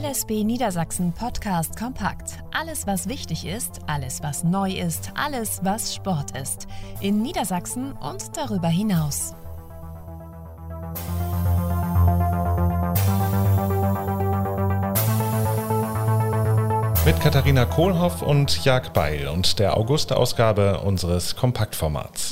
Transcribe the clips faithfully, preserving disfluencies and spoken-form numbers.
S B Niedersachsen Podcast kompakt. Alles, was wichtig ist, alles, was neu ist, alles, was Sport ist. In Niedersachsen und darüber hinaus. Mit Katharina Kohlhoff und Jörg Beil und der August-Ausgabe unseres Kompaktformats.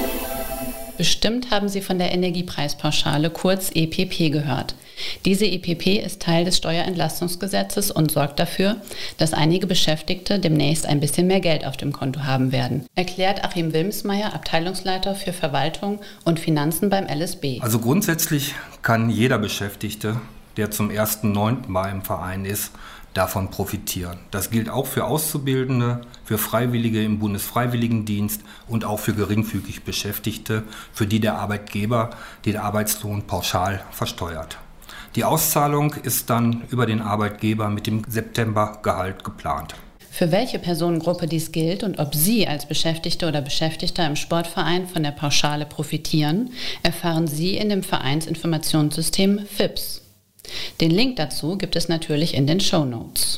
Bestimmt haben Sie von der Energiepreispauschale, kurz E P P, gehört. Diese E P P ist Teil des Steuerentlastungsgesetzes und sorgt dafür, dass einige Beschäftigte demnächst ein bisschen mehr Geld auf dem Konto haben werden, erklärt Achim Wilmsmeier, Abteilungsleiter für Verwaltung und Finanzen beim L S B. Also grundsätzlich kann jeder Beschäftigte, der zum ersten neunten mal im Verein ist, davon profitieren. Das gilt auch für Auszubildende, für Freiwillige im Bundesfreiwilligendienst und auch für geringfügig Beschäftigte, für die der Arbeitgeber den Arbeitslohn pauschal versteuert. Die Auszahlung ist dann über den Arbeitgeber mit dem Septembergehalt geplant. Für welche Personengruppe dies gilt und ob Sie als Beschäftigte oder Beschäftigter im Sportverein von der Pauschale profitieren, erfahren Sie in dem Vereinsinformationssystem F I P S. Den Link dazu gibt es natürlich in den Shownotes.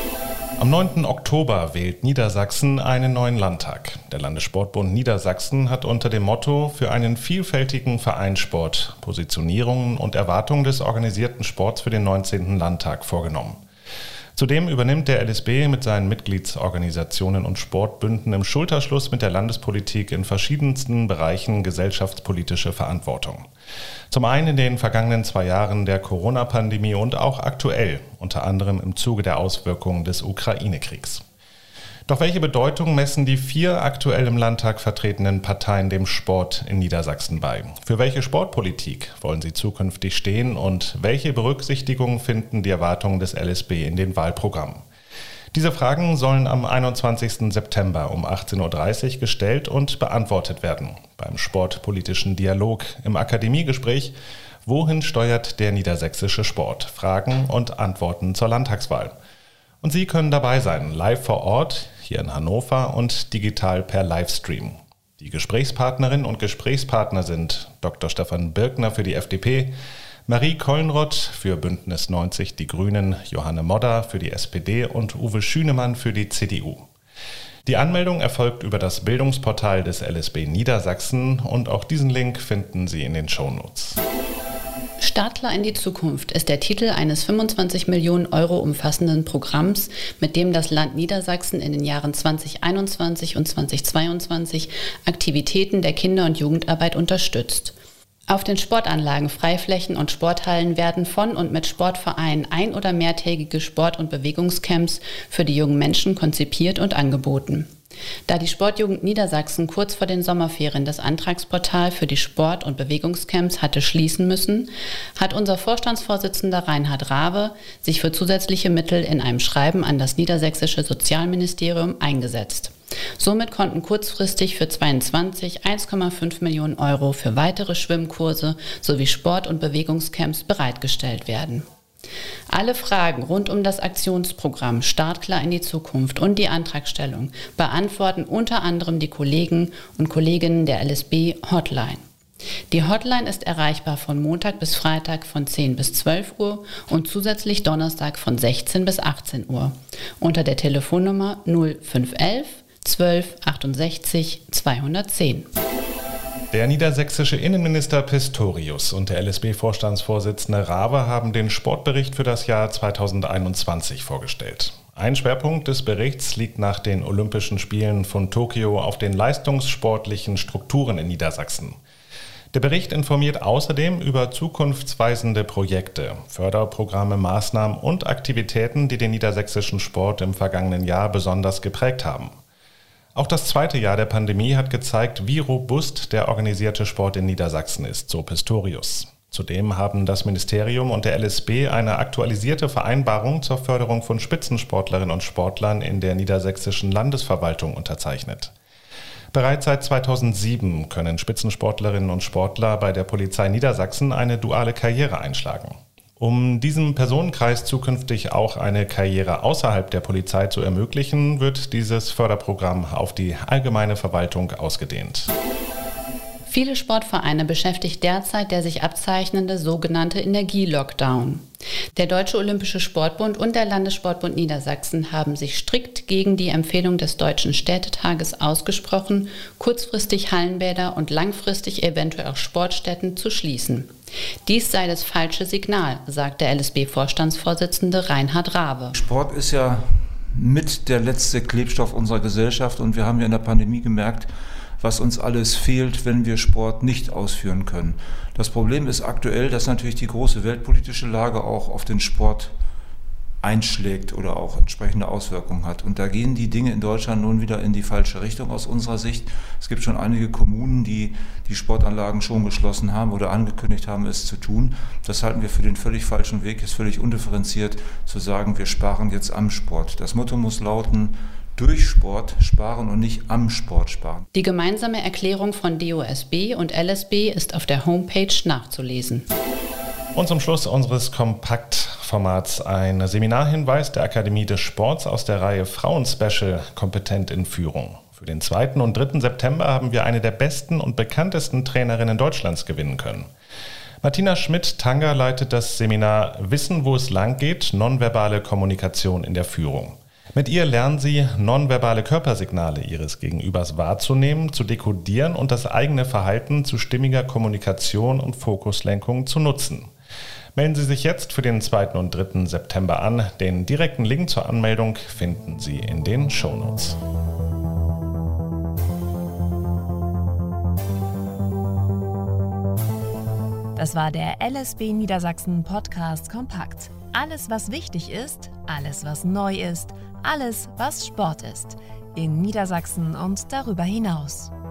Am neunten Oktober wählt Niedersachsen einen neuen Landtag. Der Landessportbund Niedersachsen hat unter dem Motto für einen vielfältigen Vereinssport Positionierungen und Erwartungen des organisierten Sports für den neunzehnten Landtag vorgenommen. Zudem übernimmt der L S B mit seinen Mitgliedsorganisationen und Sportbünden im Schulterschluss mit der Landespolitik in verschiedensten Bereichen gesellschaftspolitische Verantwortung. Zum einen in den vergangenen zwei Jahren der Corona-Pandemie und auch aktuell, unter anderem im Zuge der Auswirkungen des Ukraine-Kriegs. Doch welche Bedeutung messen die vier aktuell im Landtag vertretenen Parteien dem Sport in Niedersachsen bei? Für welche Sportpolitik wollen sie zukünftig stehen und welche Berücksichtigung finden die Erwartungen des L S B in den Wahlprogrammen? Diese Fragen sollen am einundzwanzigsten September um achtzehn Uhr dreißig gestellt und beantwortet werden beim sportpolitischen Dialog im Akademiegespräch Wohin steuert der niedersächsische Sport? Fragen und Antworten zur Landtagswahl. Und Sie können dabei sein, live vor Ort, hier in Hannover und digital per Livestream. Die Gesprächspartnerinnen und Gesprächspartner sind Doktor Stefan Birkner für die F D P, Marie Kollenroth für Bündnis neunzig Die Grünen, Johanne Modder für die S P D und Uwe Schünemann für die C D U. Die Anmeldung erfolgt über das Bildungsportal des L S B Niedersachsen und auch diesen Link finden Sie in den Shownotes. Startklar in die Zukunft ist der Titel eines fünfundzwanzig Millionen Euro umfassenden Programms, mit dem das Land Niedersachsen in den Jahren zweitausendeinundzwanzig und zweitausendzweiundzwanzig Aktivitäten der Kinder- und Jugendarbeit unterstützt. Auf den Sportanlagen, Freiflächen und Sporthallen werden von und mit Sportvereinen ein- oder mehrtägige Sport- und Bewegungscamps für die jungen Menschen konzipiert und angeboten. Da die Sportjugend Niedersachsen kurz vor den Sommerferien das Antragsportal für die Sport- und Bewegungscamps hatte schließen müssen, hat unser Vorstandsvorsitzender Reinhard Rabe sich für zusätzliche Mittel in einem Schreiben an das niedersächsische Sozialministerium eingesetzt. Somit konnten kurzfristig für zweiundzwanzig eins Komma fünf Millionen Euro für weitere Schwimmkurse sowie Sport- und Bewegungscamps bereitgestellt werden. Alle Fragen rund um das Aktionsprogramm Startklar in die Zukunft und die Antragstellung beantworten unter anderem die Kollegen und Kolleginnen der L S B Hotline. Die Hotline ist erreichbar von Montag bis Freitag von zehn bis zwölf Uhr und zusätzlich Donnerstag von sechzehn bis achtzehn Uhr unter der Telefonnummer null fünf elf zwölf achtundsechzig zweihundertzehn. Der niedersächsische Innenminister Pistorius und der L S B-Vorstandsvorsitzende Rabe haben den Sportbericht für das Jahr zweitausendeinundzwanzig vorgestellt. Ein Schwerpunkt des Berichts liegt nach den Olympischen Spielen von Tokio auf den leistungssportlichen Strukturen in Niedersachsen. Der Bericht informiert außerdem über zukunftsweisende Projekte, Förderprogramme, Maßnahmen und Aktivitäten, die den niedersächsischen Sport im vergangenen Jahr besonders geprägt haben. Auch das zweite Jahr der Pandemie hat gezeigt, wie robust der organisierte Sport in Niedersachsen ist, so Pistorius. Zudem haben das Ministerium und der L S B eine aktualisierte Vereinbarung zur Förderung von Spitzensportlerinnen und Sportlern in der niedersächsischen Landesverwaltung unterzeichnet. Bereits seit zweitausendsieben können Spitzensportlerinnen und Sportler bei der Polizei Niedersachsen eine duale Karriere einschlagen. Um diesem Personenkreis zukünftig auch eine Karriere außerhalb der Polizei zu ermöglichen, wird dieses Förderprogramm auf die allgemeine Verwaltung ausgedehnt. Viele Sportvereine beschäftigt derzeit der sich abzeichnende sogenannte Energielockdown. Der Deutsche Olympische Sportbund und der Landessportbund Niedersachsen haben sich strikt gegen die Empfehlung des Deutschen Städtetages ausgesprochen, kurzfristig Hallenbäder und langfristig eventuell auch Sportstätten zu schließen. Dies sei das falsche Signal, sagt der L S B-Vorstandsvorsitzende Reinhard Rabe. Sport ist ja mit der letzte Klebstoff unserer Gesellschaft und wir haben ja in der Pandemie gemerkt, was uns alles fehlt, wenn wir Sport nicht ausführen können. Das Problem ist aktuell, dass natürlich die große weltpolitische Lage auch auf den Sport einschlägt oder auch entsprechende Auswirkungen hat. Und da gehen die Dinge in Deutschland nun wieder in die falsche Richtung aus unserer Sicht. Es gibt schon einige Kommunen, die die Sportanlagen schon geschlossen haben oder angekündigt haben, es zu tun. Das halten wir für den völlig falschen Weg, ist völlig undifferenziert zu sagen, wir sparen jetzt am Sport. Das Motto muss lauten, durch Sport sparen und nicht am Sport sparen. Die gemeinsame Erklärung von D O S B und L S B ist auf der Homepage nachzulesen. Und zum Schluss unseres Kompaktformats ein Seminarhinweis der Akademie des Sports aus der Reihe Frauen-Special Kompetent in Führung. Für den zweiten und dritten September haben wir eine der besten und bekanntesten Trainerinnen Deutschlands gewinnen können. Martina Schmidt-Tanger leitet das Seminar Wissen, wo es lang geht, nonverbale Kommunikation in der Führung. Mit ihr lernen Sie, nonverbale Körpersignale Ihres Gegenübers wahrzunehmen, zu dekodieren und das eigene Verhalten zu stimmiger Kommunikation und Fokuslenkung zu nutzen. Melden Sie sich jetzt für den zweiten und dritten September an. Den direkten Link zur Anmeldung finden Sie in den Shownotes. Das war der L S B Niedersachsen Podcast Kompakt. Alles, was wichtig ist, alles, was neu ist, alles, was Sport ist. In Niedersachsen und darüber hinaus.